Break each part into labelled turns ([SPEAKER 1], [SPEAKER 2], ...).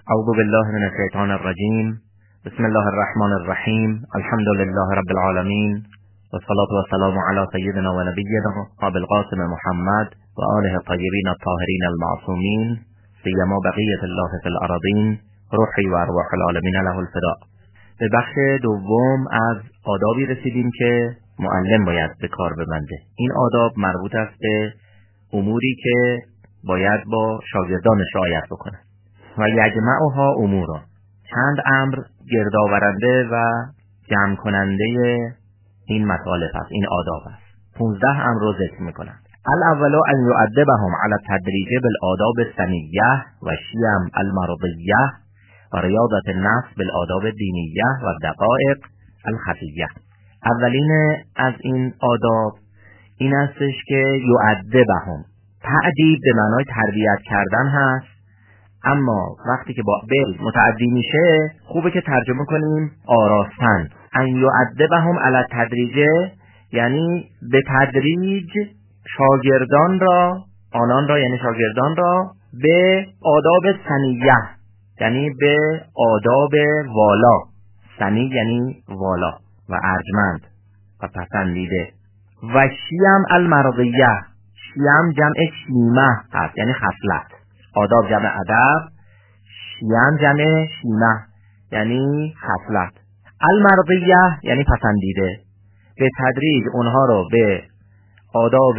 [SPEAKER 1] اعوذ بالله من الشیطان الرجیم. بسم الله الرحمن الرحیم. الحمد لله رب العالمین والصلاة والسلام علی سیدنا و نبینا ابی القاسم محمد و آله الطیبین الطاهرین المعصومین سیما بقیة الله فی الارضین روحی و ارواح العالمین له الفداء. به بخش دوم از آدابی رسیدیم که معلم باید به کار ببنده. این آداب مربوط است به اموری که باید با شاگردانش رعایت بکنه. و یجمعها امورا، چند امر گردآورنده و جمع کننده این مطالب است، این آداب است. 15 امر رو ذکر میکنند. الاول ان یؤدبهم علی التدریج بالآداب السنیه و شیم المرضیه و ریاضت النفس بالآداب دینیه و دقایق الخفیه. اولین از این آداب این استش که یؤدبهم، تعدیب به معنای تربیت کردن هست، اما وقتی که با بل متعدی میشه خوبه که ترجمه کنیم آراستن. ان یؤدبهم علی التدریج یعنی به تدریج شاگردان را، آنان را یعنی شاگردان را، به آداب سنیه یعنی به آداب والا. سنی یعنی والا و ارجمند و پسندیده. و شیم المرضیه، شیم جمع شیمه هست یعنی خصلت. آداب جمع ادب، شیم جمع شیمه یعنی خصلت. المرضیه یعنی پسندیده. به تدریج اونها رو به آداب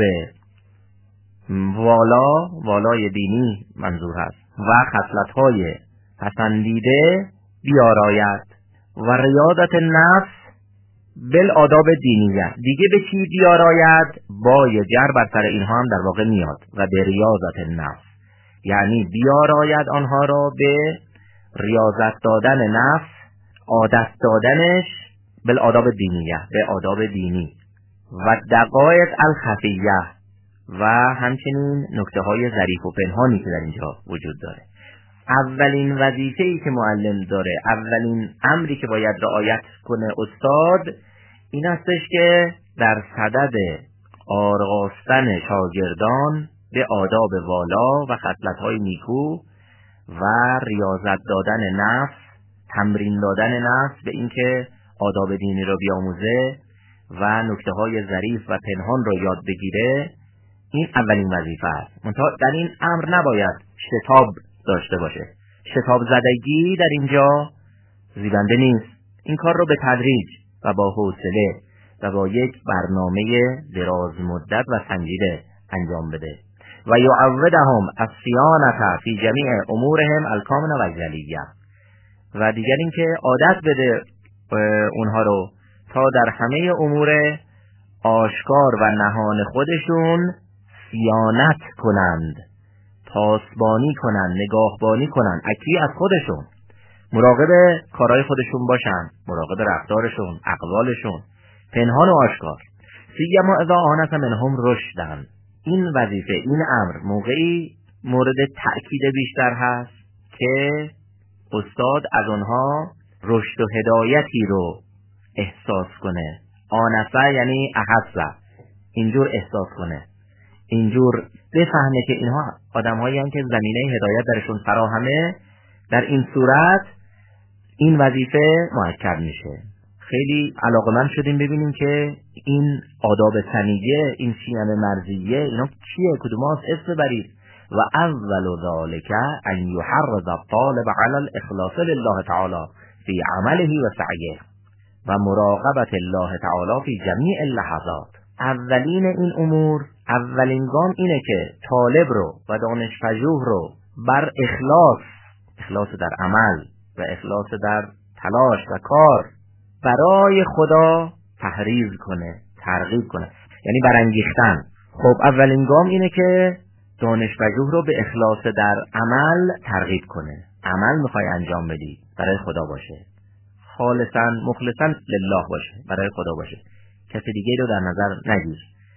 [SPEAKER 1] والا، والای دینی منظور هست، و خصلت‌های پسندیده بیاراید. و ریاضت نفس بالآداب دینیه، دیگه به چی بیاراید؟ با جر بر سر اینها هم در واقع میاد. و به ریاضت نفس یعنی بیاراید آنها را به ریاضت دادن نفس، عادت دادنش بالآداب دینیه، به آداب دینی. و دقایق الخفیه و همچنین نکته های ظریف و پنهانی که در اینجا وجود داره. اولین وظیفه‌ای که معلم داره، اولین امری که باید رعایت کنه استاد، این استش که در صدد آراستن شاگردان به آداب والا و خصلت‌های نیکو و ریاضت دادن نفس، تمرین دادن نفس به اینکه آداب دینی رو بیاموزه و نکته‌های ظریف و پنهان رو یاد بگیره، این اولین وظیفه است. منتها در این امر نباید شتاب داشته باشه. شتاب زدگی در اینجا زیبنده نیست. این کار رو به تدریج و با حوصله و با یک برنامه دراز مدت و سنجیده انجام بده. و یعودهم الصیانة فی جمیع امورهم الکامنه و الجلیه. و دیگر اینکه عادت بده اونها رو تا در همه امور آشکار و نهان خودشون صیانت کنند، پاسبانی کنند، نگاهبانی کنند، اکی از خودشون، مراقب کارهای خودشون باشن، مراقب رفتارشون، اقوالشون، پنهان و آشکار. سیما اذا آنس منهم رشدن. این وظیفه، این امر موقعی مورد تأکید بیشتر هست که استاد از آنها رشد و هدایتی رو احساس کنه. آنسه یعنی احسه، اینجور احساس کنه، اینجور بفهمه که اینها آدم‌هایی هستند که زمینه هدایت درشون فراهمه. در این صورت این وظیفه مؤکد میشه. خیلی علاقه‌مند شدیم ببینیم که این آداب سنیه، این شیم مرضیه، اینا چیه؟ کدوم هاست؟ اسم برید. و اول ذالک ان یحرض الطالب علی الاخلاص لله تعالی فی عمله و سعیه و مراقبت الله تعالی فی جمیع اللحظات. اولین این امور، اولین گام اینه که طالب رو و دانشپژوه رو بر اخلاص در عمل و اخلاص در تلاش و کار برای خدا تحریض کنه، ترغیب کنه، یعنی برانگیختن. خب اولین گام اینه که دانشپژوه رو به اخلاص در عمل ترغیب کنه. عمل میخوای انجام بدی، برای خدا باشه، خالصا مخلصا لله باشه، برای خدا باشه، کسی دیگه رو در نظر نگیر.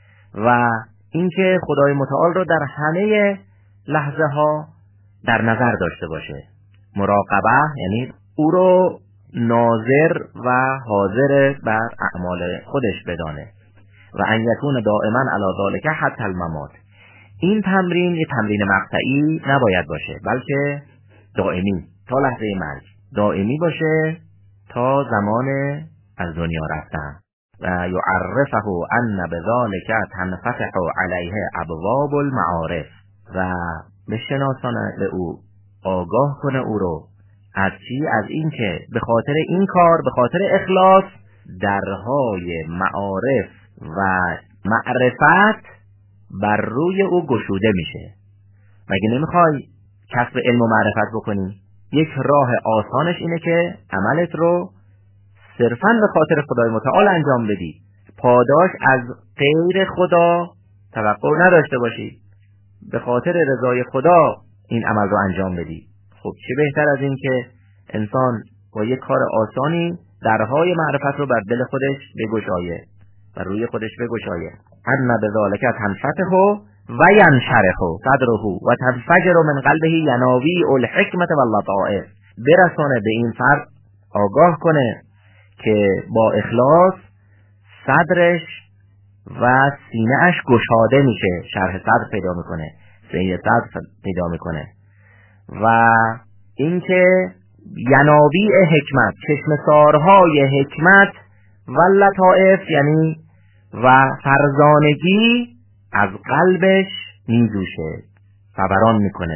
[SPEAKER 1] و اینکه خدای متعال رو در همه لحظه ها در نظر داشته باشه. مراقبه یعنی او رو ناظر و حاضر بر اعمال خودش بدانه. و ان یکون دائما علی ذلک حتی الممات. این تمرین یه تمرین مقطعی نباید باشه، بلکه دائمی، تا لحظه مرگ دائمی باشه تا زمان از دنیا رفتن. و یعرفه ان بذلک تنفتح علیه ابواب المعارف، و بشناسانه به او، آگاه کنه او رو از چی؟ از این که به خاطر این کار، به خاطر اخلاص، درهای معارف و معرفت بر روی او گشوده میشه. مگه نمیخوای کسب علم و معرفت بکنی؟ یک راه آسانش اینه که عملت رو صرفاً به خاطر خدای متعال انجام بدی، پاداش از غیر خدا توقع نداشته باشی، به خاطر رضای خدا این عمل رو انجام بدی. خب چه بهتر از این که انسان با یک کار آسانی درهای معرفت رو بر دل خودش بگشایه، بر روی خودش بگشایه. ان بذالک تنفتح و ینشرح صدره و تنفجر من قلبه یناوی الحکمت و اللطائف، برسانه به این فرد، آگاه کنه که با اخلاص صدرش و سینه‌اش گشاده میشه، شرح صدر پیدا میکنه، سینه صدر پیدا میکنه. و اینکه یناوی حکمت، چشمسارهای حکمت و لطائف، یعنی و فرزانگی از قلبش میجوشه، فوران میکنه.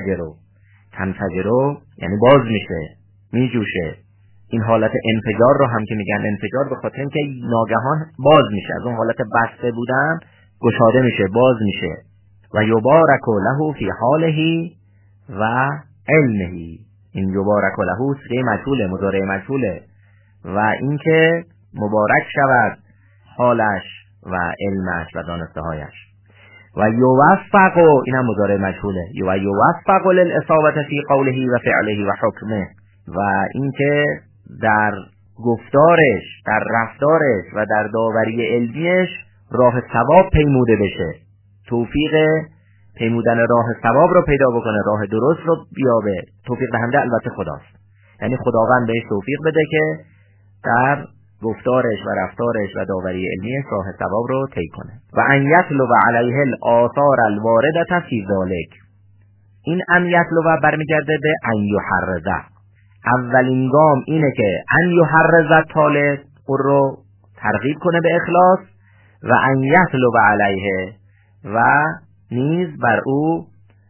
[SPEAKER 1] تنفجرو یعنی باز میشه، میجوشه. این حالت انفجار رو هم که میگن انفجار، به خاطر اینکه ناگهان باز میشه، از اون حالت بسته بودن گشاده میشه، باز میشه. و یبارک له فی حاله و علمه، این یبارک له سیغه مجهوله، مضارع مجهوله، و اینکه مبارک شود حالش و علمش و دانسته هایش. و یوفق، این هم مضارع مجهوله، و یوفق للاصابه فی قوله و فعله و حکمه، و اینکه در گفتارش، در رفتارش و در داوری علمیش راه ثواب پیموده بشه، توفیق پیمودن راه ثواب رو پیدا بکنه، راه درست رو بیابه. توفیق دهنده البته خداست، یعنی خداوند بهش توفیق بده که در گفتارش و رفتارش و داوری علمیش راه ثواب رو طی کنه. و ان یطلب علیه الاثار الوارده فی ذلک، این ان یطلب برمیگرده به ان یحرزه. اولین گام اینه که ان یحرزه طالب او رو ترغیب کنه به اخلاص، و ان یطلب علیه، و نیز بر او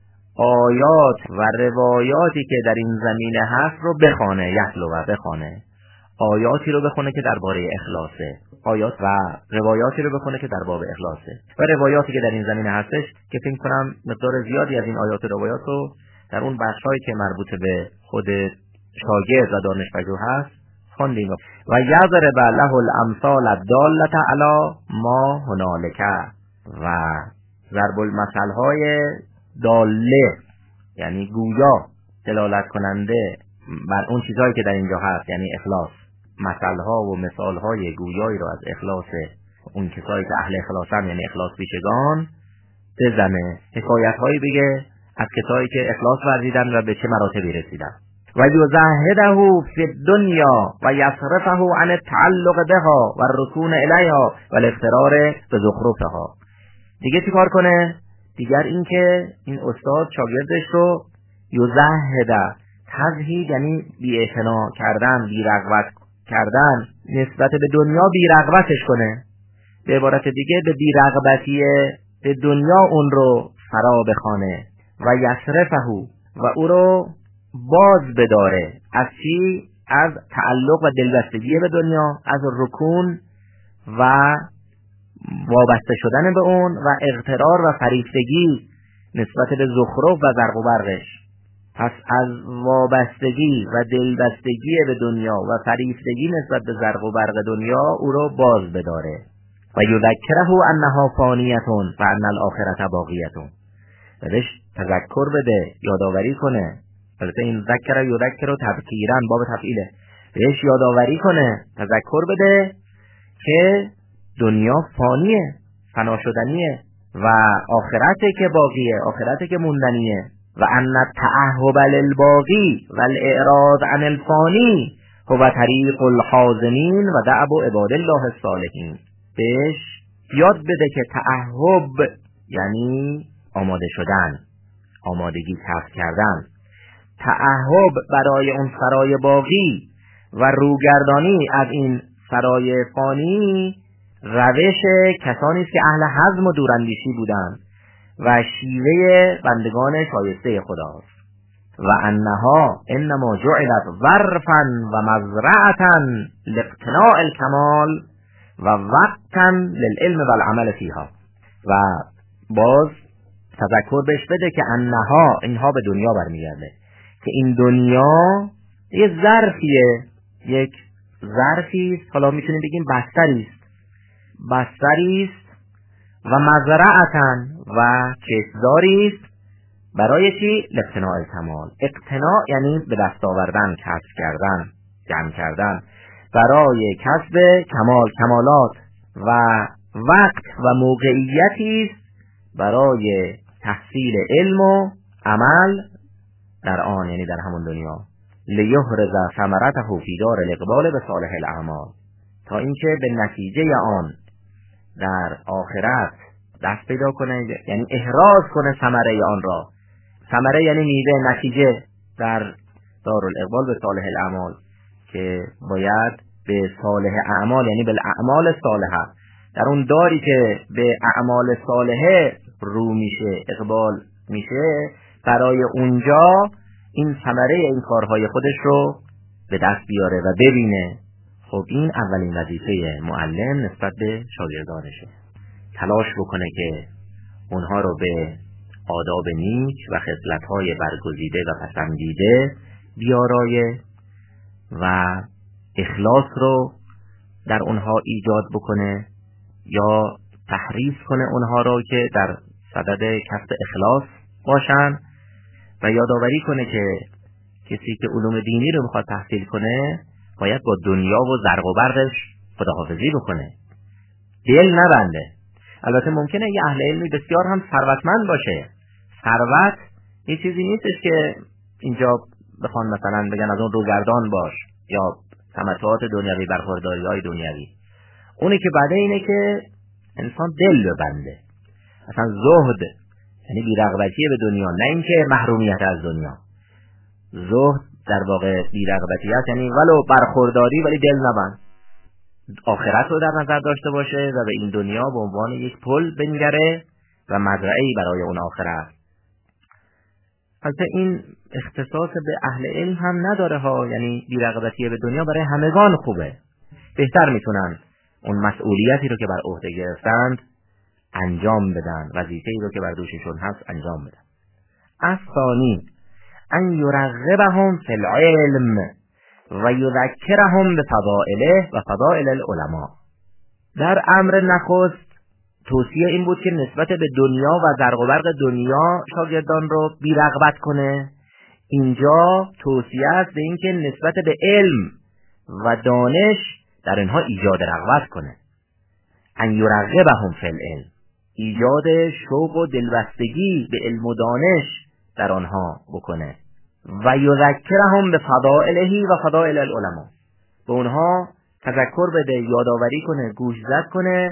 [SPEAKER 1] آیات و روایاتی که در این زمینه هست رو بخونه، بخونه آیاتی رو بخونه که درباره اخلاصه، آیات و روایاتی رو بخونه که در باب اخلاصه. و روایاتی که در این زمینه هستش که فکر کنم مقدار زیادی از این آیات و روایات رو در اون بخشایی که مربوط به خود شاگرد و دانشپژوه هست خواندیم. و یضرب له الامثال الداله علی ما هنالک، و ضرب المثل های داله یعنی گویا، دلالت کننده بر اون چیزهایی که در اینجا هست، یعنی اخلاص، مثل ها و مثال های گویایی رو از اخلاص اون کسایی که اهل اخلاصن، یعنی اخلاص پیشگان، بزنه، حکایت هایی بگه از کسایی که اخلاص ورزیدن و به چه مراتبی رسیدن. و یزهده فی الدنیا و یصرفه عن التعلق بها و الرکون الیها و الاغترار بزخرفها. دیگه چی کار کنه؟ دیگر اینکه این استاد شاگردش رو یزهده، تزهید یعنی بی‌اعتنا کردن، بی‌رغبت کردن، نسبت به دنیا بی‌رغبتش کنه. به عبارت دیگه به بی‌رغبتی به دنیا اون رو فرا بخوانه. و یصرفه، و او رو باز بداره از چی؟ از تعلق و دلبستگی به دنیا، از رکون و وابسته شدن به اون، و اغترار و فریفتگی نسبت به زخرف و زرق و برقش. پس از وابستگی و دلبستگی به دنیا و فریفتگی نسبت به زرق و برق دنیا او رو باز بداره. و یذکره انها فانیتون و ان الاخرة باقیتون، بهش تذکر بده، یادآوری کنه. البته این ذکر یذکر تذکیرا باب تفعیله، بهش یادآوری کنه، تذکر بده که دنیا فانیه، فنا شدنیه، و آخرته که باقیه، آخرته که موندنیه. و ان التعهب للباقی و الاعراض عن الفانی هو طریق الحازمین و دأب عباد الله الصالحین. بهش یاد بده که تعهب یعنی آماده شدن، آمادگی کسب کردن، تعهب برای اون سرای باقی و روگردانی از این سرای فانی روش کسانی است که اهل حزم و دوراندیشی بودند و شیوه بندگان شایسته خداست. و انها انما جعلت ظرفا و مزرعة لاقتناء الکمال و وقتا للعلم والعمل فیها. و باز تذکر بهش بده که انها، اینها به دنیا برمیگرده، که این دنیا یه ظرفیه، یک ظرفی است، حالا میتونیم بگیم بستری است و مزرعتن و کشتزاری است. برای چی؟ لاقتناء الکمال. اقتناء یعنی به دست آوردن، کسب کردن، جمع کردن، برای کسب کمالات و وقت و موقعیتی است برای تحصیل علم و عمل در آن، یعنی در همون دنیا. لیحرز ثمرته فی دار الاقبال به صالح الاعمال، تا اینکه به نتیجه آن در آخرت دست پیدا کنه، یعنی احراز کنه ثمره آن را. ثمره یعنی میوه، نتیجه در دار الاقبال به صالح الاعمال، که باید به صالح اعمال یعنی به الاعمال صالحه، در اون داری که به اعمال صالحه رو میشه، اقبال میشه، برای اونجا این ثمره این کارهای خودش رو به دست بیاره و ببینه. خب این اولین وظیفه معلم نسبت به شاگردانشه، تلاش بکنه که اونها رو به آداب نیک و خصلت‌های برگزیده و پسندیده بیارایه و اخلاص رو در اونها ایجاد بکنه، یا تحریص کنه اونها رو که در صدد کسب اخلاص باشن، و یادآوری کنه که کسی که علوم دینی رو میخواد تحصیل کنه باید با دنیا و زرق و برقش خداحافظی بکنه، دل نبنده. البته ممکنه یه اهل علمی بسیار هم ثروتمند باشه. ثروت یه چیزی نیستش که اینجا بخوان مثلا بگن از اون روگردان باش یا تمتعات دنیوی، برخورداری‌های دنیوی. اونی که بعده اینه که انسان دل ببنده، اصلا زهد یعنی بی‌رغبتی به دنیا، نه اینکه محرومیت از دنیا. زهد در واقع بی‌رغبتیت یعنی ولو برخورداری ولی دل نبند، آخرت رو در نظر داشته باشه و به این دنیا به عنوان یک پل بنگره و مزرعه‌ای برای اون آخرت. البته این اختصاص به اهل علم هم نداره ها، یعنی بی‌رغبتی به دنیا برای همگان خوبه، بهتر میتونن اون مسئولیتی رو که بر عهده گرفتند انجام بدن، وظیفه‌ای رو که بر دوششون هست انجام بدن. الثانی ان یرغبهم فی العلم و یذکرهم به فضائله و فضائل العلماء. در امر نخست توصیه این بود که نسبت به دنیا و زرق و برق دنیا شاگردان رو بی‌رغبت کنه. اینجا توصیه است به این که نسبت به علم و دانش در اینها ایجاد رغبت کنه. ان یرغبهم فی العلم، ایجاد شوق و دلبستگی به علم و دانش در آنها بکنه. و یذکرهم به فضائله و فضائل العلماء، به اونها تذکر بده، یادآوری کنه، گوشزد کنه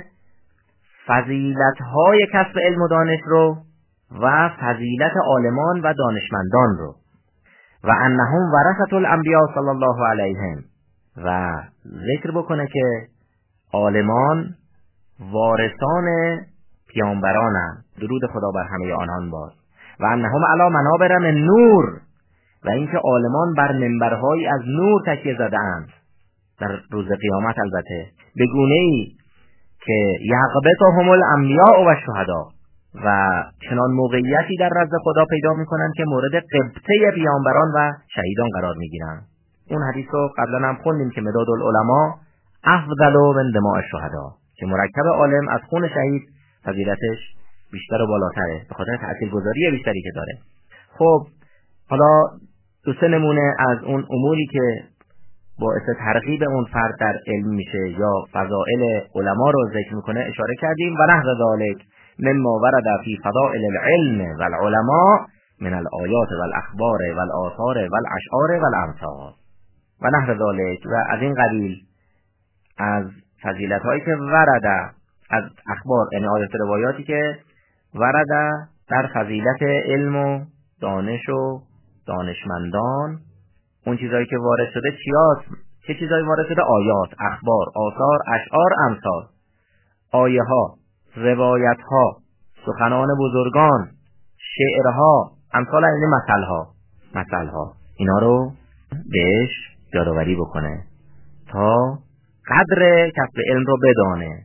[SPEAKER 1] فضیلت‌های کسب علم و دانش رو و فضیلت عالمان و دانشمندان رو. و انهم ورثة الانبیاء صلی الله علیهم، و ذکر بکنه که عالمان وارثان پیامبرانند، درود خدا بر همه آنان باد. و انهم علی منابر من نور، و اینکه عالمان بر منبرهایی از نور تکیه زده‌اند در روز قیامت، البته به گونه‌ای که یغبطهم الانبیاء و الشهدا، و چنان موقعیتی در نزد خدا پیدا میکنن که مورد غبطه پیامبران و شهیدان قرار میگیرن. اون حدیث رو قبلا هم خوندیم که مداد العلماء افضل من دماء الشهدا، که مرکب عالم از خون شهید فضیلتش بیشتر و بالاتره به خاطر تاثیرگذاری بیشتری که داره. خب حالا دو سه نمونه از اون اموری که باعث ترغیب اون فرد در علم میشه یا فضائل علما رو ذکر میکنه اشاره کردیم. و نحو ذالک مما ورد فی فضائل العلم والعلماء من الآیات والاخبار والآثار والاشعار والامثال. و نحو ذالک، و از این قبیل از فضیلت هایی که ورد از اخبار، یعنی آیات روایاتی که ورد در فضیلت علم و دانش و دانشمندان اون چیزایی که وارد شده چیاست؟ چه چیزایی وارد شده؟ آیات، اخبار، آثار، اشعار، امثال، آیه ها، روایت ها، سخنان بزرگان، شعرها، امثال این مثل ها اینا رو بهش یادآوری بکنه تا قدر کسب علم رو بدانه،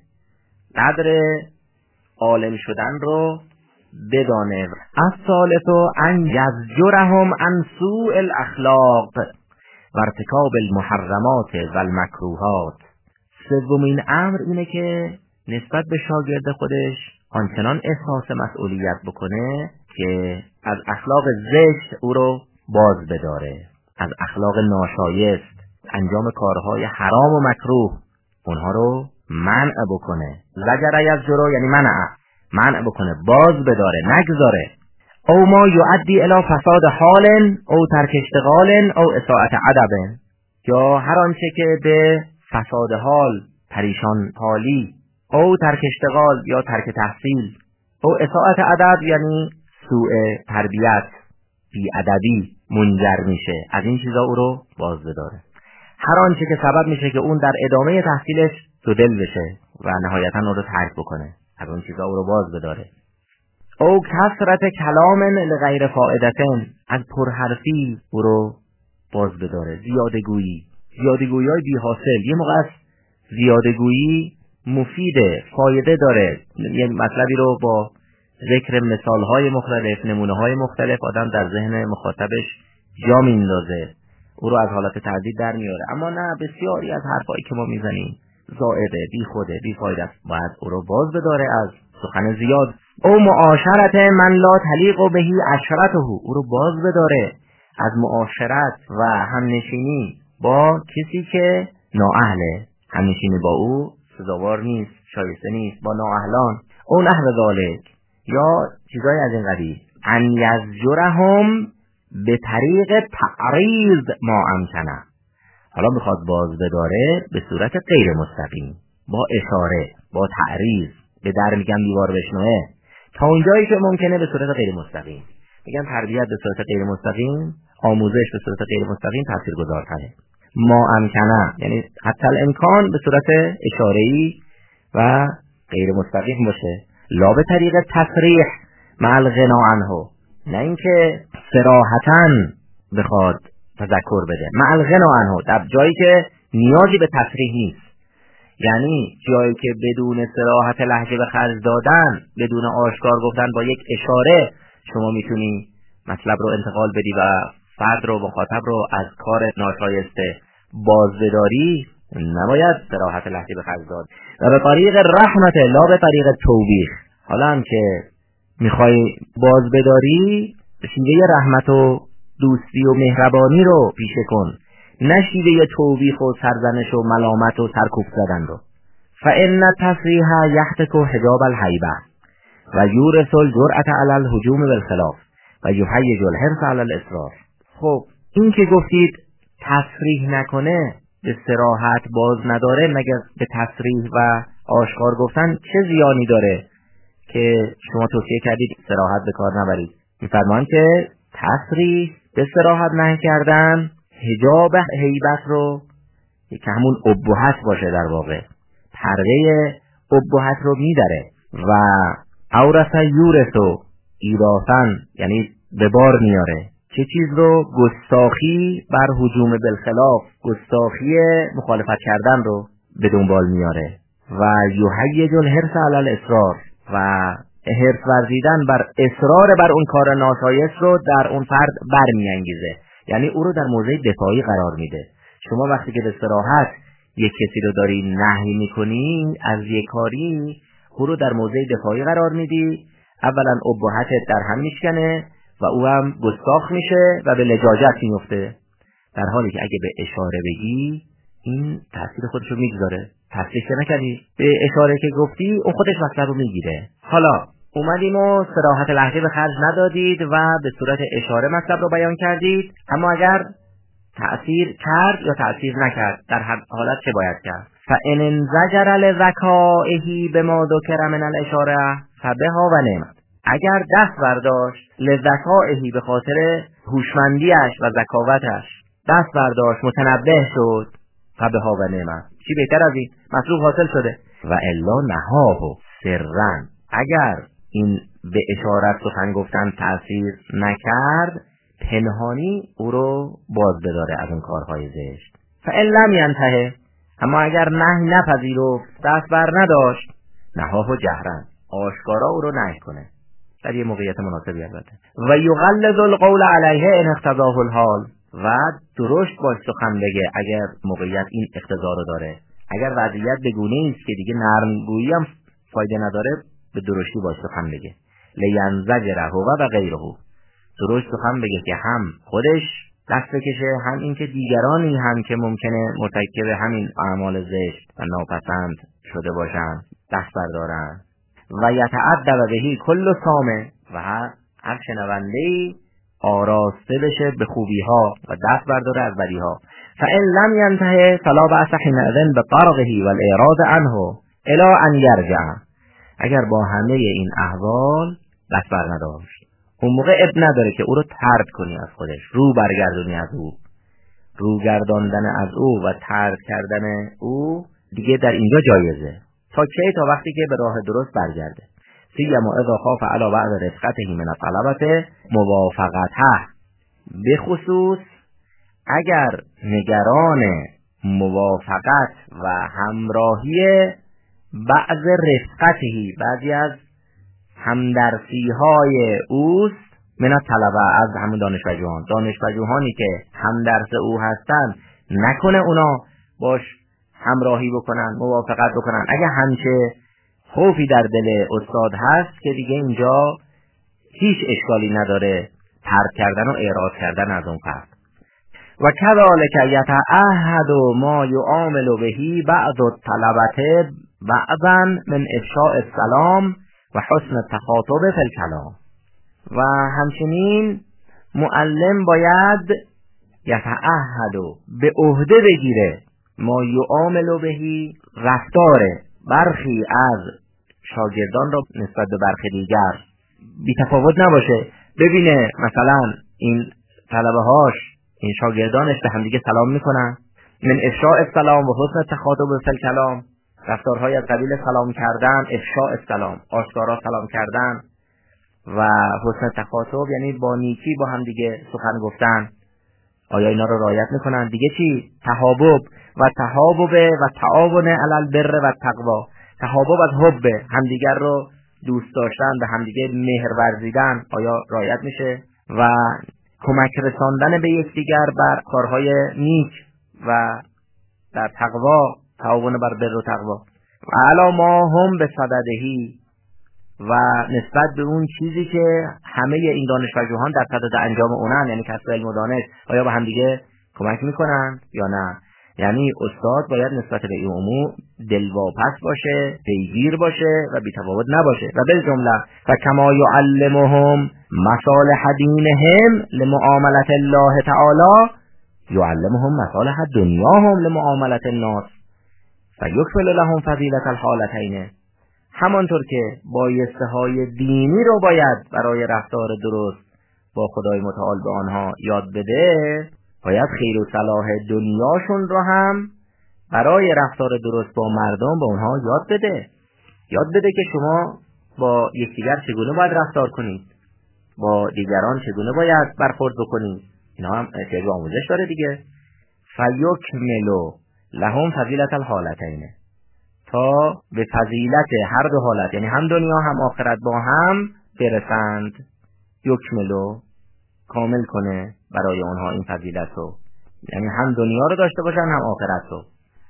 [SPEAKER 1] قدر عالم شدن رو بدانه. الثالث ان یزجرهم عن سوء الاخلاق و ارتکاب المحرمات و المکروهات. سومین امر اینه که نسبت به شاگرد خودش آنچنان احساس مسئولیت بکنه که از اخلاق زشت او رو باز بداره، از اخلاق ناشایست، انجام کارهای حرام و مکروه اونها رو منع بکنه. زجر یزجر یعنی منع بکنه، باز بداره، نگذاره. او ما یؤدی الی فساد حال او ترک اشتغال او اساءت ادب، یا هر آنچه که به فساد حال، پریشان حالی، او ترک اشتغال یا ترک تحصیل، او اساءت ادب یعنی سوء تربیت، بی ادبی منجر میشه، از این چیزا او رو باز بداره. هر آنچه که سبب میشه که اون در ادامه تحصیلش دودل بشه و نهایتا اون رو ترک بکنه، از اون چیزا او رو باز بداره. او کثرت کلام لغیر فائدتن، از پرحرفی او رو باز بداره. زیادگویی های بی حاصل، یه موقع زیادگویی مفیده، فایده داره، یه مطلبی رو با ذکر مثالهای مختلف، نمونه‌های مختلف آدم در ذهن مخاطبش جا میندازه، او رو از حالت تردید در میاره. اما نه، بسیاری از حرفایی که ما میزنیم زائده، بی خوده، بی فایده است، باید او رو باز بداره از سخن زیاد. او معاشرت من لا تلیق بهی عشرته، او رو باز بداره از معاشرت و همنشینی با کسی که نااهله، همنشینی با او سزاوار نیست، شایسته نیست، با نااهلان. او نحو ذالک، یا چیزای از این قبیل. ان یزجرهم به طریق تعریض ما امکنه، حالا میخواد باز بداره به صورت غیر مستقیم، با اشاره، با تعریض، به در میگم دیوار بشنوه، تا اونجایی که ممکنه به صورت غیر مستقیم. میگن تربیت به صورت غیر مستقیم، آموزش به صورت غیر مستقیم تاثیرگذارتره. ما امکنه یعنی حتی الامکان به صورت اشاره‌ای و غیر مستقیم باشه. لا به طریق تصریح مع الغنا عنه، نه اینکه صراحتاً بخواد تذکر بده، مع الغنا عنه، در جایی که نیازی به تصریح نیست، یعنی جایی که بدون صراحت لهجه به خرج دادن، بدون آشکار گفتن، با یک اشاره شما میتونی مطلب رو انتقال بدی و فرد رو، مخاطب رو از کار ناشایسته باز بداری، نباید صراحت لهجه به خرج داد. و به طریق رحمت لا به طریق توبیخ، حالا هم که میخوای باز بداری، شیوه رحمت و دوستی و مهربانی رو پیشه کن، نه شیوه توبیخ و سرزنش و ملامت و سرکوب زدن رو. فإن تصریح یحتک حجاب الهیبه و یورث الجرأة علی الهجوم بالخلاف و یهیج الحرص علی الاصرار. خب این که گفتید تصریح نکنه، به صراحت باز نداره، مگر به تصریح و آشکار گفتن چه زیانی داره که شما توصیه کردید صراحت به کار نبرید؟ می‌فرمایند که تصریح به صراحت نه کردن حجاب هیبت رو، که همون ابهت باشه، در واقع پرده ابهت رو میداره. و اورث یورث و ایراسن یعنی به بار میاره. چه چیز رو؟ گستاخی بر هجوم بالخلاف، گستاخی مخالفت کردن رو به دنبال میاره. و یهیج الحرص علی الاصرار، و حرص ورزیدن بر اصرار بر اون کار ناشایست رو در اون فرد برمیانگیزه، یعنی او رو در موضع دفاعی قرار میده. شما وقتی که به صراحت یک کسی رو داری نهی میکنی از یک کاری، او رو در موضع دفاعی قرار میدی، اولا ابهتت در هم میشکنه و او هم گستاخ میشه و به لجاجت میفته، در حالی که اگه به اشاره بگی این تاثیر خودش رو میگذاره. تصریح نکردی، به اشاره که گفتی اون خودش مطلب رو میگیره. حالا اومدیم و صراحت لهجه به خرج ندادید و به صورت اشاره مطلب رو بیان کردید، اما اگر تأثیر کرد یا تأثیر نکرد، در هر حالت چه باید کرد؟ فإن انزجر لذکائه بما ذکر من الاشاره فبها و نعمت. اگر دست برداشت لذت‌هایی به خاطر هوشمندیش و ذکاوتش دست برداشت، متنبه شد، فبها و نعمت، چی بهتر از این مطلوب حاصل شده. و الا نهاه سرا، اگر این به اشارت سخن گفتن تأثیر نکرد، پنهانی او رو باز بداره از اون کارهای زشت. فإن لم ینتهی، اما اگر نهی نپذیرفت، دست بر نداشت، نهاه جهرا، آشکارا او رو نهی کنه در یه موقعیت مناسبی البته. و یغلظ القول علیه ان اقتضاه الحال، و درشت باش سخن بگه اگر موقعیت این اقتضا رو داره. اگر وضعیت به گونه‌ای است که دیگه نرمگویی هم فایده نداره، به درشتی باش سخن بگه. لینزجره هو و غیره، درشت سخن بگه که هم خودش دست بکشه، هم این که دیگرانی هم که ممکنه مرتکب همین اعمال زشت و ناپسند شده باشن دست بردارن. و یتأدب بهی کل سامع، و هر شنونده‌ای آراسته بشه به خوبی‌ها و دست برداره از بدی‌ها. فإن لم ينتهي فلا بأس حينئذ بطرده والإعراض عنه إلى أن يرجع، اگر با همه این احوال دست بر نداشت، اون موقع اب نداره که او رو طرد کنی از خودش، رو برگردونی از او. رو گرداندن از او و طرد کردن او دیگه در اینجا جایزه. تا کی؟ تا وقتی که به راه درست برگرده. سیما اذا خاف علی بعض رفقته من طلبته موافقته، به خصوص اگر نگران موافقت و همراهی بعض رفقته، بعضی از همدرسی اوست، من طلبه، از همون دانشپژوهانی که همدرس او هستن، نکنه اونا باش همراهی بکنن، موافقت بکنن. اگه همچه خوفی در دل استاد هست که دیگه اینجا هیچ اشکالی نداره طرد کردن و اعراض کردن از اون فرد. و کذالک یتعهد ما یعامل بهی بعض الطلبه بعضا من افشاء السلام و حسن التخاطب فی الکلام. و همچنین معلم باید یتعهد، به عهده بگیره، ما یعامل بهی، رفتار برخی از شاگردان را نسبت به برخی دیگر بی تفاوت نباشه. ببینه مثلا این طلبه هاش، این شاگردانش به همدیگه سلام میکنن، من افشاء السلام و حسن التخاطب فی الکلام، رفتارهای از قبیل سلام کردن، افشاء السلام، آشکارا سلام کردن، و حسن تخاطب یعنی با نیکی با هم دیگه سخن گفتن. آیا اینا رو رعایت میکنن؟ دیگه چی؟ تحابب و تعاون علی البر و التقوا، تحابب از حب، همدیگر رو دوست داشتن، به همدیگه مهر ورزیدن، آیا رعایت میشه؟ و کمک رساندن به یکدیگر بر کارهای نیک و در تقوا، تعاون بر بر و تقوا. و علی ما هم به صددهی، و نسبت به اون چیزی که همه این دانشپژوهان در صدد انجام اونن، یعنی کسب علم و دانش، آیا با هم دیگه کمک میکنن یا نه؟ یعنی استاد باید نسبت به این امور دلواپس باشه، پیگیر باشه و بی‌تفاوت نباشه. و بالجمله فکما یعلمهم مصالح دینهم لمعاملة الله تعالی یعلمهم مصالح دنیاهم لمعاملة الناس فیکمل لهم فضیلة الحالتین. همانطور که بایسته های دینی رو باید برای رفتار درست با خدای متعال به آنها یاد بده، باید خیر و صلاح دنیاشون رو هم برای رفتار درست با مردم به اونها یاد بده که شما با یکدیگر چگونه باید رفتار کنید، با دیگران چگونه باید برخورد بکنید. اینا هم احتیاج به آموزش داره دیگه. فیکملو لهم فضیلة الحالتین، تا به فضیلت هر دو حالت، یعنی هم دنیا هم آخرت با هم برسند. یکملو، کامل کنه برای اونها این فضیلت رو، یعنی هم دنیا رو داشته باشن هم آخرت رو.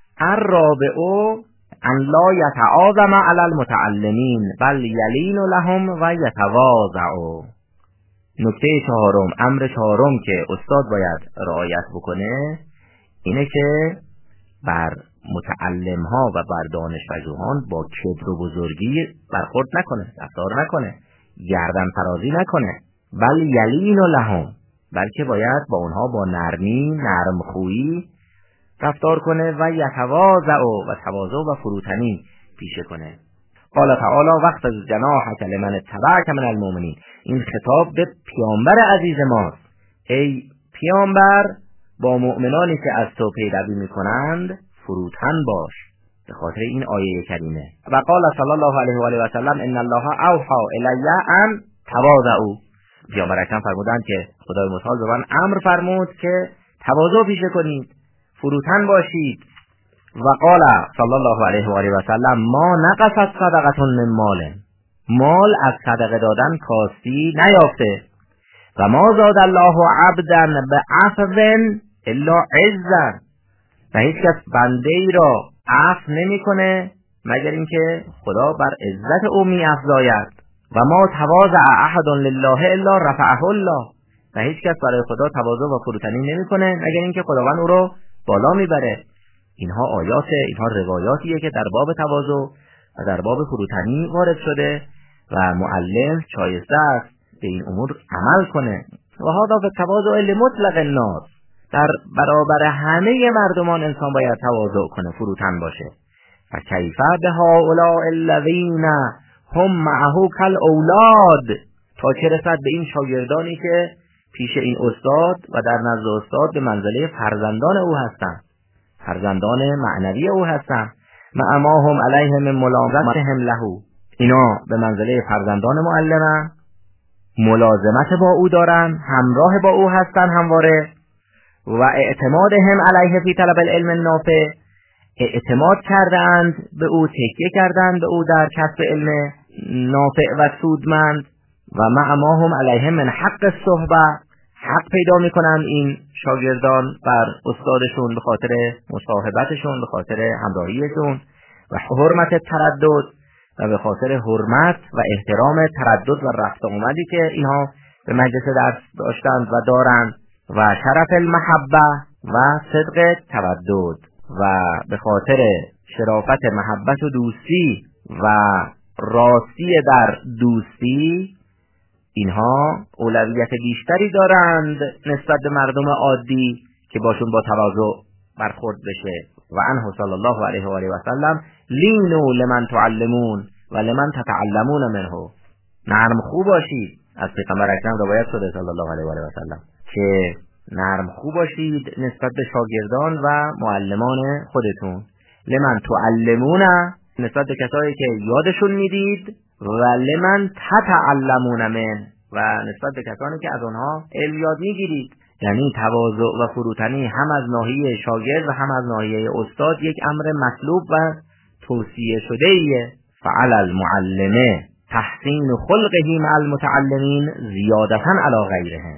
[SPEAKER 1] الرابع ان لا یتعاظم علی المتعلمین بل یلین لهم و یتواضع. نکته چهارم، امر چهارم که استاد باید رعایت بکنه اینه که بر متعلم ها و بر دانشپژوهان با کبر و بزرگی برخورد نکنه، رفتار نکنه، گردن فرازی نکنه. بل یلین لهم، بلکه باید با اونها با نرمی، نرم خویی رفتار کنه. و یتواضع، و تواضع و فروتنی پیشه کنه. قال تعالی وقت از جناحک لمن اتبعک من المؤمنین. این خطاب به پیامبر عزیز ماست. ای پیامبر، با مؤمنانی که از تو پیروی میکنند فروتن باش، به خاطر این آیه کریمه. و قال صلی الله علیه و آله و سلم ان الله اوحى الی ان تواضعوا. پیامبر اکرم فرمودند که خدای متعال به من امر فرمود که تواضع پیشه کنید، فروتن باشید. و قال صلی الله علیه و آله و سلم ما نقصت صدقه من مال از صدقه دادن کاستی نیافته. و ما زاد الله عبدا بعفو الا عزا. و هیچ کس بنده ای را عفو نمیکنه مگر اینکه خدا بر عزت او می افزاید. و ما تواضع احد لله الا رفعه الله. و هیچ کس برای خدا تواضع و فروتنی نمیکنه مگر اینکه خداوند او رو بالا میبره. اینها آیات، اینها روایاتیه که در باب تواضع و در باب فروتنی وارد شده و معلم شایسته است به این امور عمل کنه. و هذا به تواضع لمطلق الناس، در برابر همه مردمان انسان باید تواضع کنه، فروتن باشه. و کیف به هؤلاء الذین هم معه کالاولاد، تا چه رسد به این شاگردانی که پیش این استاد و در نزد استاد به منزله فرزندان او هستند، فرزندان معنوی او هستند. مع ما هم علیه من ملازمتهم له، اینا به منزله فرزندان معلمن، ملازمت با او دارن، همراه با او هستن همواره. و اعتمادهم علیه فی طلب العلم النافع، اعتماد کردند به او، تکیه کردند به او در کسب علم نافع و سودمند. و مع ما هم علیه من حق الصحبه، حق پیدا میکنند این شاگردان بر استادشون به خاطر مصاحبتشون، به خاطر همراهیشون. و حرمت تردد، و به خاطر حرمت و احترام تردد و رفت آمدی که اینها به مجلس درس داشتند و دارند. و شرف المحبه و صدق تودد، و به خاطر شرافت محبت و دوستی و راستی در دوستی، اینها اولویت بیشتری دارند نسبت به مردم عادی که باشون با تواضع برخورد بشه. و عنه صلی الله علیه و آله و سلم لینو لمن تعلمون و لمن تتعلمون منه، نرم خوب باشید. از پیغمبر اکرم روایت شده صلی الله علیه و آله و سلم که نرم خوب باشید نسبت به شاگردان و معلمان خودتون. لمن تعلمون، نسبت به کسایی که یادشون میدید. و لمن تتعلمون من، و نسبت به کسانی که از آنها علم یاد میگیرید. یعنی تواضع و فروتنی هم از ناحیه شاگرد و هم از ناحیه استاد یک امر مطلوب و توصیه شده ایه. فعل المعلمه تحسین خلقه مع المتعلمین زیادتاً علی غیرهم.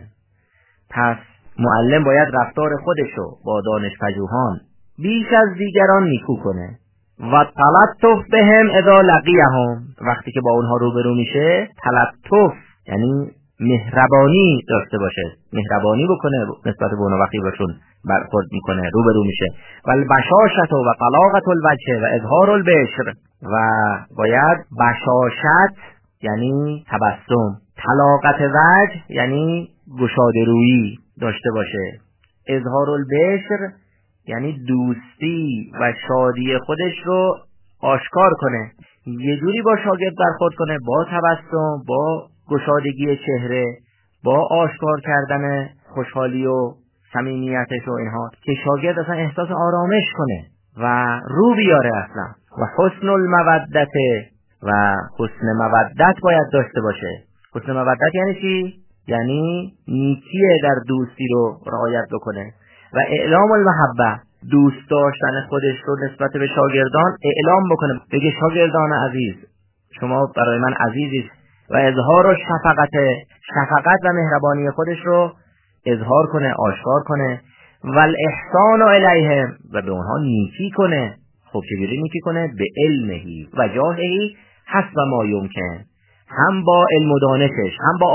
[SPEAKER 1] پس معلم باید رفتار خودشو با دانشپژوهان بیش از دیگران نیکو کنه. و تلطف بهم اذا لقیهم، وقتی که با اونها روبرو میشه تلطف یعنی مهربانی داشته باشه، مهربانی بکنه نسبت به اونها وقتی باشون برخورد میکنه، روبرو میشه. و البشاشت و طلاقت الوجه و اظهار البشر، و باید بشاشت یعنی تبسم، طلاقت وجه یعنی گشاده رویی داشته باشه، اظهار البشر یعنی دوستی و شادی خودش رو آشکار کنه، یه جوری با شاگرد برخورد کنه، با تبسم، با گشادگی چهره، با آشکار کردن خوشحالی و صمیمیتش و اینها، که شاگرد اصلا احساس آرامش کنه و رو بیاره اصلا. و حسن المودت، و حسن مودت باید داشته باشه. حسن مودت یعنی چی؟ یعنی نیکی در دوستی رو رعایت بکنه. و اعلام المحبه، دوست داشتن خودش رو نسبت به شاگردان اعلام بکنه، بگه شاگردان عزیز شما برای من عزیزید. و اظهار و شفقت و مهربانی خودش رو اظهار کنه، آشکار کنه. و الاحسان الیهم، و به اونها نیکی کنه. خب چجوری نیکی کنه؟ به علمهی و جاههی حسب ما یمکن، هم با علم و دانشش، هم با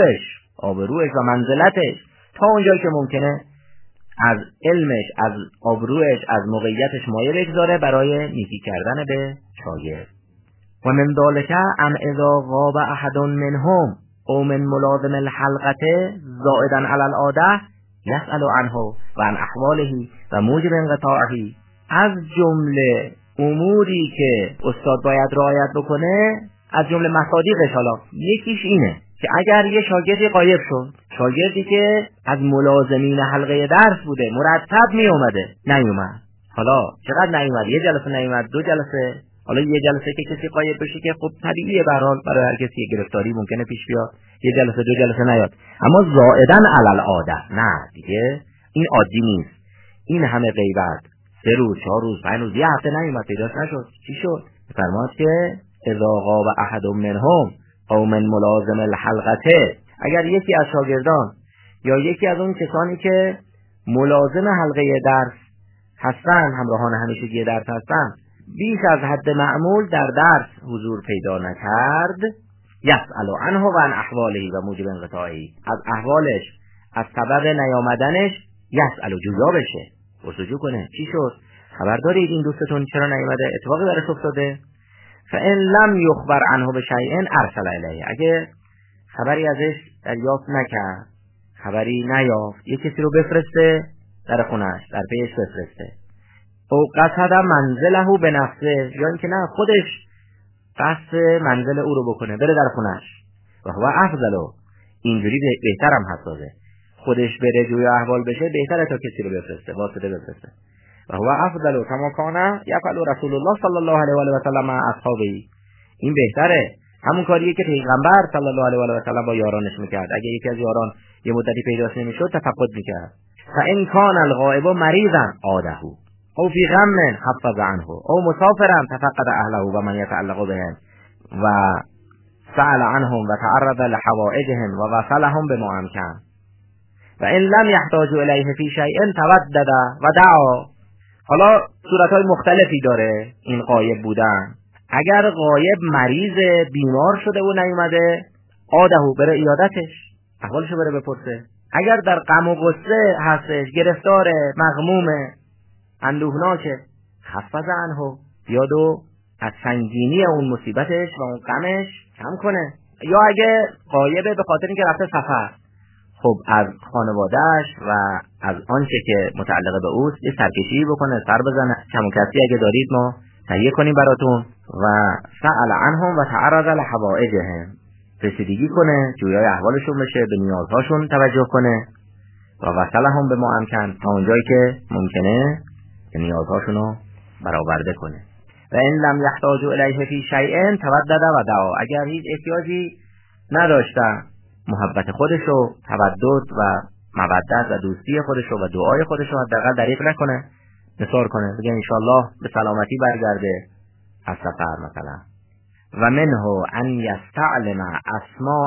[SPEAKER 1] آبروش و منزلتش، تا اونجایی که ممکنه از علمش، از آبروش، از موقعیتش مایه بگذاره برای نیکی کردن به شاگرد. و من ذالک ان اذا غاب احد منهم او من ملازم الحلقه زائدا علی العاده یسأل عنه و عن احواله و موجب انقطاعه. از جمله اموری که استاد باید رعایت بکنه از جمله مصادیقش، حالا یکیش اینه که اگر یه شاگردی غایب شد، شاگردی که از ملازمین حلقه درس بوده، مرتب می اومده نیومد، حالا چقدر نیومد؟ یه جلسه نیومد، 2 جلسه، حالا یه جلسه که کسی غایب بشه که خب طبیعیه، به هر حال برای هر کسی گرفتاری ممکنه پیش بیاد، یه جلسه 2 جلسه نیاد، اما زائداً علی العاده نه دیگه، این عادی نیست. این همه غیبت 3 روز 4 روز 5 روز، یه هفته نیومد، پیداش نشد، چی شد؟ فرماد که اذا غاب احد منهم او من ملازم الحلقه، اگر یکی از شاگردان یا یکی از اون کسانی که ملازم حلقه درس هستن، همراهان همیشگی درس هستن، بیش از حد معمول در درس حضور پیدا نکرد، یسأل عنه و عن احواله و موجب انقطاعه، از احوالش، از سبب نیامدنش یسأل، جویا بشه، پرسجو کنه چی شد؟ خبر دارید این دوستتون چرا نیامده؟ اتفاقی برش افتاده؟ فإن لم یخبر عنه بشیء ارسل الیه، اگه خبری ازش دریافت نکرد، خبری نیافت، یک کسی رو بفرسته در خونش، در پیش بفرسته، او قصد منزله به نفسه، یا اینکه نه خودش قصد منزل او رو بکنه، بره در خونش، و هو افضل، اینجوری بهترم حسابه، خودش بره جوی احوال بشه بهتره تا کسی رو بفرسته، واسطه بفرسته. و هو افضل کما کان یفعل رسول الله صلی الله علیه و آله و سلم مع اصحابه، این بهتره، همون کاریه که پیغمبر صلی الله علیه و آله و سلم با یارانش میکرد. اگه یکی از یاران یه مدتی پیداش نمیشد تفقد میکرد. فان کان الغائب مریضا عاده او فی غم حفظ عنه او مسافرا تفقد اهله و من يتعلق بهم و سأل عنهم و تعرض لحوائجهم و وصلهم بما امکن و ان لم يحتاجوا الیه فی شیء تودد و دعا. حالا صورتهای مختلفی داره این غایب بودن. اگر غایب مریض بیمار شده و نیومده، عادهو بره ایادتش، احوالشو بره بپرسه. اگر در غم و غصه هستش، گرفتاره، مغمومه، اندوهناکه، خفض عنه، بیادو از سنگینی اون مصیبتش و اون غمش کم کنه. یا اگه غایبه به خاطر اینکه رفته سفر، خب از خانوادهش و از آنچه که متعلق به اوست یه سرکشی بکنه، سر بزنه، کم و کسی اگه دارید ما تهیه کنیم براتون، و سأل عنهم و تعرض لحوائجهم، رسیدگی کنه، جویای احوالشون بشه، به نیازهاشون توجه کنه، و وصلهم به ما امکن، تا اونجایی که ممکنه نیازهاشون رو برآورده کنه. و ان لم یحتاجوا الیه فی شیء تودد و دعا، اگر هیچ احتیاجی نداشتن، محبت خودشو، تودد و مودت و دوستی خودشو و دعای خودشو حداقل دریغ نکنه، نثار کنه، بگه انشالله به سلامتی برگرده از سفر مثلا. و منه ان یستعلم اسماء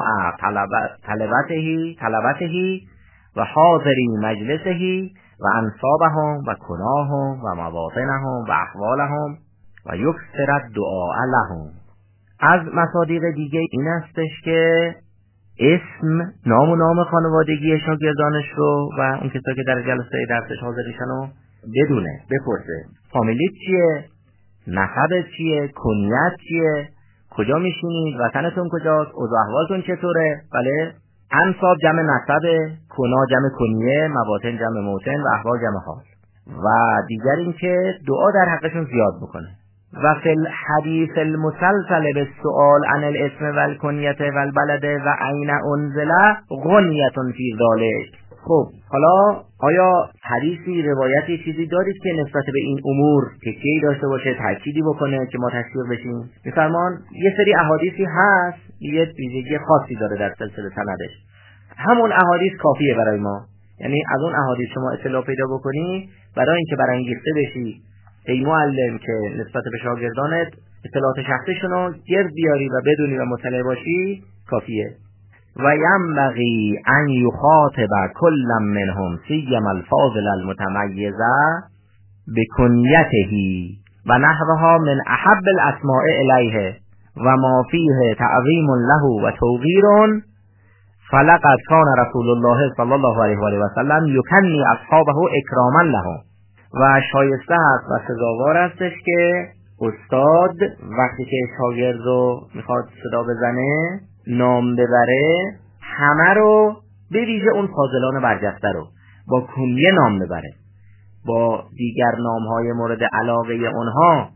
[SPEAKER 1] طلبته و حاضری مجلسه و انصابهم و کناهم و مواطنهم و احوالهم و یکثر الدعاء لهم. از مصادیق دیگه این استش که اسم، نام و نام خانوادگی شاگردانش رو و اون کسایی که در جلسه درسش حاضرشن رو بدونه، بپرسه فامیلیت چیه، نسبت چیه، کنیت چیه، کجا میشینید، وطنتون کجاست، اوضاع احوالتون چطوره. بله، انصاب جمع نسبه، کنا جمع کنیه، مواطن جمع موطن و احوال جمع حال. و دیگر این که دعا در حقشون زیاد بکنه. و فی الحدیث المسلسل بالسؤال عن الاسم والکنیت والبلد و عین انزل غنیت فی ذلک. خب حالا آیا حدیثی، روایتی، چیزی دارید که نسبت به این امور تکیه‌ای داشته باشه، تأکیدی بکنه که ما تشویق بشیم؟ می‌فرمان یه سری احادیثی هست، یه ویژگی خاصی داره در سلسله سندش، همون احادیث کافیه برای ما. یعنی از اون احادیث شما اطلاع پیدا بکنی برای اینکه برانگیخته بشی ای معلم که نسبت به شاگردانت اطلاعات شخصیشون رو گرد بیاری و بدونی و مطلع باشی کافیه. و ینبغی ان یخاطب کل منهم سیما الفاضل المتمیزه بکنیته و نحوها من احب الاسماء الیه و ما فیه تعظیم له و توقیر، فلقد کان رسول الله صلی الله علیه و آله و سلم یکنی اصحابه اکراما له. و شایسته است و سزاوار استش که استاد وقتی که شاگرد رو میخواد صدا بزنه، نام ببره، همه رو به ویژه اون فاضلان برجسته رو با کنیه نام ببره، با دیگر نامهای مورد علاقه اونها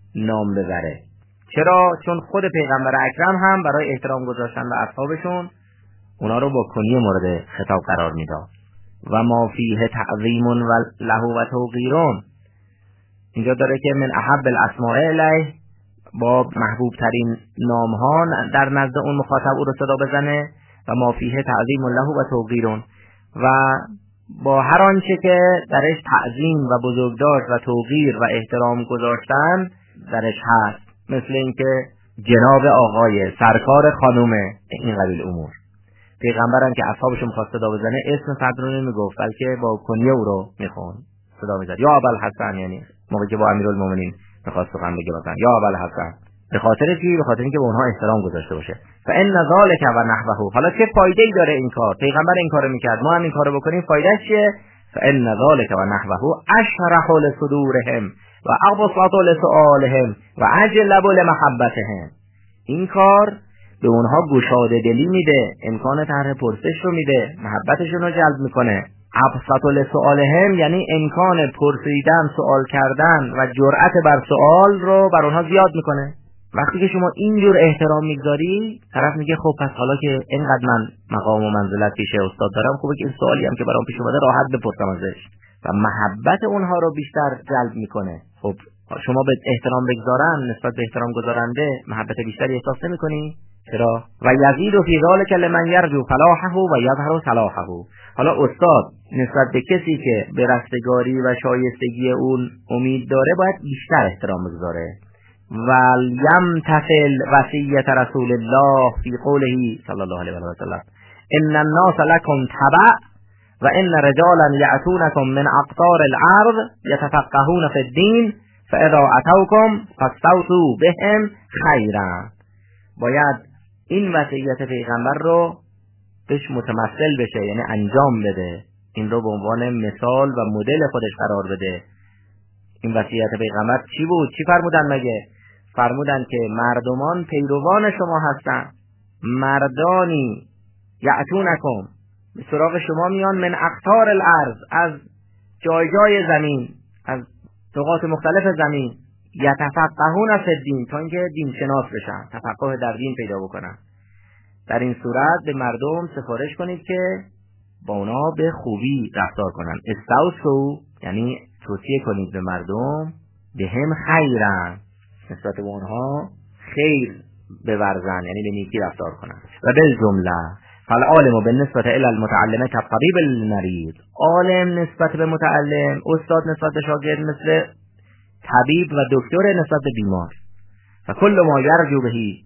[SPEAKER 1] نام ببره. چرا؟ چون خود پیغمبر اکرم هم برای احترام گذاشتن به اصحابشون اونا رو با کنیه مورد خطاب قرار میداد. و ما فیه تعظیم و له و توقیرون، اینجا داره که من احب الاسماء الیه، با محبوب ترین نام ها در نزد اون مخاطب او رو صدا بزنه. و ما فیه تعظیم له و توقیرون، و با هر آنچه که درش تعظیم و بزرگداشت و توقیر و احترام گذاشتن درش هست، مثل اینکه جناب آقای، سرکار خانم، این قبیل امور. پیغمبرم که اصحابش می‌خواست صدا بزنه اسم فرد رو نمیگفت، بلکه با کنیه او رو میخوند صدا میزد. یا ابوالحسن، یعنی موقعی که با امیرالمومنین می‌خواست سخن بگه مثلا یا ابوالحسن. به خاطر چی؟ به خاطر اینکه به اونها احترام گذاشته باشه. فان ذلک و نحوه، حالا چه فایده‌ای داره این کار؟ پیغمبر این کارو میکرد، ما هم این کارو بکنیم، فایدهش چیه؟ فان ذلک و نحوه اشرح لصدورهم و ابسط لسؤالهم و اجلب لمحبتهم. این کار به اونها گشاده دلی میده، امکان طرح پرسش رو میده، محبتشون رو جلب میکنه. ابسط لسؤالهم یعنی امکان پرسیدن، سوال کردن و جرأت بر سوال رو بر اونها زیاد میکنه. وقتی که شما اینجور احترام میگذاری، طرف میگه خب پس حالا که اینقدر من مقام و منزلت پیش استاد دارم، خوبه که این سوالی هم که برام پیش اومده راحت بپرسم ازش، و محبت اونها رو بیشتر جلب میکنه. خب شما به احترام بگذارن، نسبت به احترام گذارنده محبت بیشتری احساس نمیکنی؟ چرا؟ و یزید فی ذلک لمن یرجو فلاحه و یظهر صلاحه. حالا استاد نسبت به کسی که به رستگاری و شایستگی اون امید داره باید بیشتر احترام بگذاره. وَلْيَمْتَثِلْ وَصِيَّةَ رسول الله فی قوله صلی الله علیه و سلم ان الناس لكم تبع و ان رجالا یأتونکم من اقطار الارض یتفقهون فی الدین فاذا اتوکم فاستوصوا بهم خیرا. باید این وصیت پیغمبر رو بهش متمثل بشه، یعنی انجام بده، این رو به عنوان مثال و مدل خودش قرار بده. این وصیت پیغمبر چی بود؟ چی فرمودن مگه؟ فرمودن که مردمان پیروان شما هستن، مردانی یأتونکم به سراغ شما میان من اقطار الارض، از جای جای زمین، از نقاط مختلف زمین، یتفقهون فی الدین، تا اینکه دین شناس بشن، تفقه در دین پیدا بکنن. در این صورت به مردم سفارش کنید که با اونا به خوبی رفتار کنن. استوصوا یعنی توصیه کنید به مردم، به هم خیرن، نسبت به اونها خیر بورزن، یعنی به نیکی رفتار کنن. و بالجمله فالعالم بالنسبه الى المتعلم كالطبيب المريض، عالم نسبت به متعلم، استاد نسبت به شاگرد مثل طبیب و دکتر نسبت به بیمار. و کل ما یرجو بهی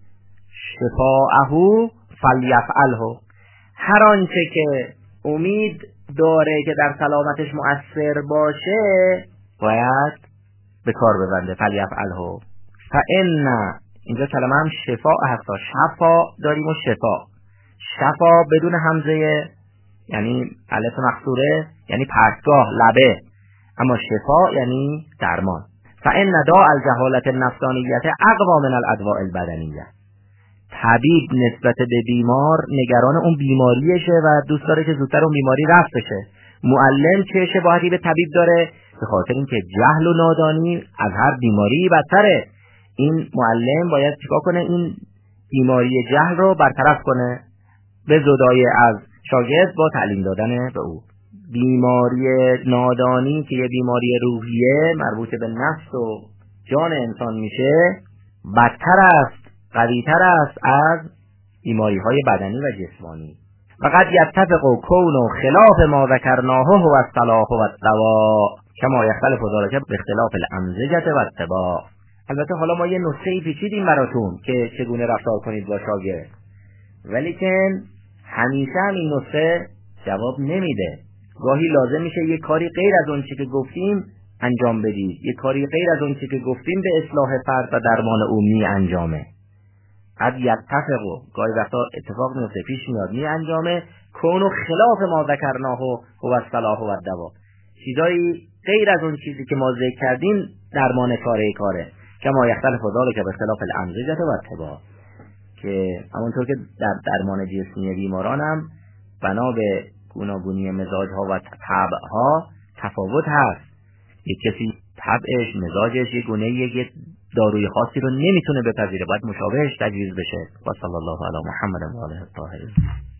[SPEAKER 1] شفاءه فلیفعله، هر آنچه که امید داره که در سلامتش مؤثر باشه باید به کار ببنده. فلیفعله. فان اینجا کلمه هم شفاء هست، شفا داریم و شفا بدون همزه، یعنی الف مقصوره، یعنی پرتگاه، لبه، اما شفا یعنی درمان. فان داء الجهالة النفسانیة اقوی من الادواء البدنیه، طبیب نسبت به بیمار نگران اون بیماریشه و دوست داره که زودتر اون بیماری رفت بشه. معلم چه شباهتی به طبیب داره؟ به خاطر اینکه جهل و نادانی از هر بیماری بدتره. این معلم باید چیکار کنه؟ این بیماری جهل رو برطرف کنه به زدای از شاگرد با تعلیم دادن به او. بیماری نادانی که یه بیماری روحیه مربوط به نفس و جان انسان میشه، بدتر است، قوی‌تر است از بیماری‌های بدنی و جسمانی. فقط یتفق کون و خلاف ما ذکرناه و الصلاح و الدواء کما یختلف ذلک به اختلاف الامزجه و الطباع. البته حالا ما یه نسخه‌ای پیچیدیم براتون که چگونه رفتار کنید با شاگرد، ولیکن همیشه هم این نسخه جواب نمیده. گاهی لازم میشه یه کاری غیر از اون چی که گفتیم انجام بدید، یه کاری غیر از اون چی که گفتیم به اصلاح فرد و درمان عمومی انجامه. قد یتفقوا، گاهی وقتا اتفاق میفته، پیش میاد می انجامه، کون و خلاف ما ذکرناه و الصلاح و الدواء، چیزایی غیر از اون چیزی که ما ذکر کردیم درمان کاره کما یختلف ذلک به اختلاف الامزجه و الطباع، که همونطور که در درمان جسمی بیماران هم بنا به گوناگونی مزاجها و طبعها تفاوت هست. یک کسی طبعش، مزاجش یه گونه، یک داروی خاصی رو نمیتونه بپذیره، باید مشابهش تجویز بشه. و صلی الله علی محمد و آله الطاهرین.